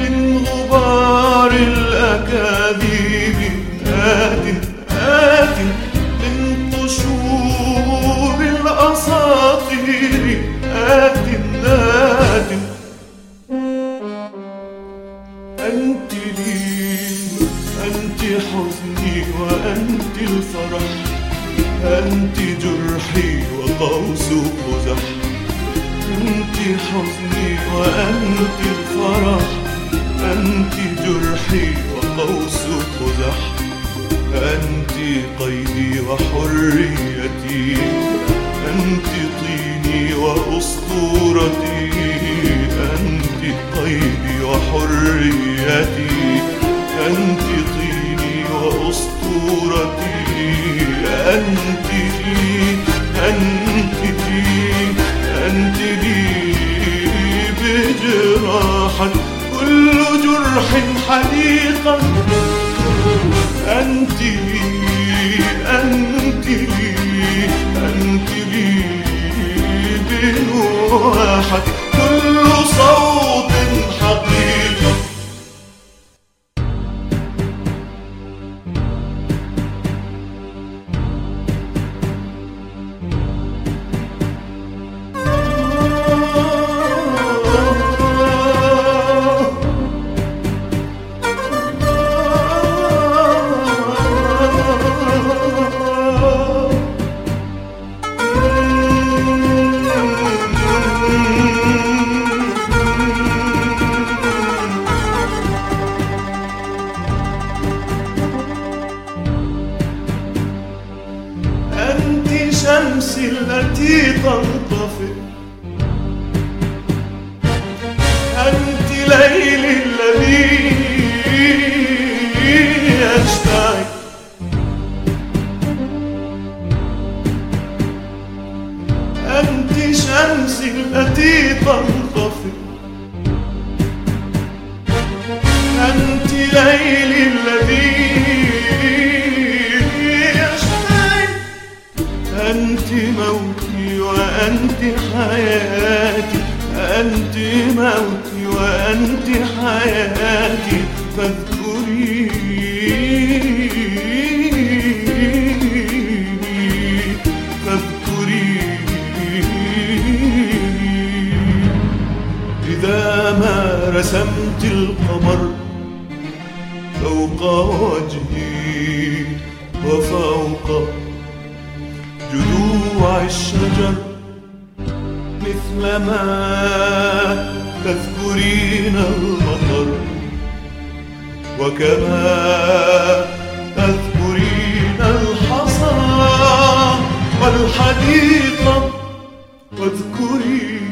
من غبار الأكاذيب، آت من قشور الأساطير، آت أنت لي، أنت حزني وأنت الفرح، أنت جرحي وقوس قزح، أنت حزني وأنت الفرح، أنت جرحي وقوس قزح، أنت قيدي وحريتي، أنت طيني وأسطورتي، أنت قيدي وحريتي، أنت طيني وأسطورتي، أنت لي، أنت لي بجراحك كل جرح حديقا، أنت لي، أنت لي بنواحك كل صوت حقيقة. شمسي التي تنطفئ، أنت ليلي الذي يشتعل، أنت شمسي التي تنطفئ، أنت ليلي الذي أنت موتي وأنت حياتي، أنت موتي وأنت حياتي، فاذكريني، إذا ما رسمت القمر فوق وجهي وفوق جذوع الشجر، مثلما تذكرين المطر، وكما تذكرين الحصى والحديقة، واذكري